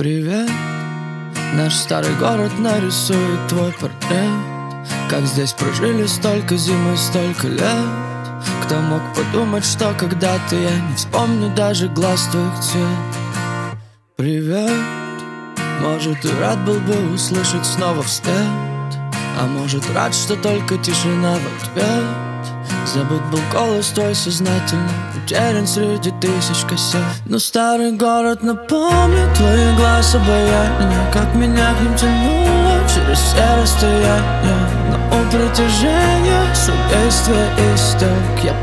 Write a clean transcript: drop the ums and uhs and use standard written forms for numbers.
Привет, наш старый город нарисует твой портрет. Как здесь прожили столько зим и столько лет. Кто мог подумать, что когда-то я не вспомню даже глаз твоих цвет. Привет, может, и рад был бы услышать снова вслед. А может, рад, что только тишина в ответ. Забыт был голос твой сознательно, утерян среди тысяч кассет. Но старый город напомнит твои глаза обаяние, как меня к ним тянуло через все расстояния. Но у притяжения суть действия истек. Я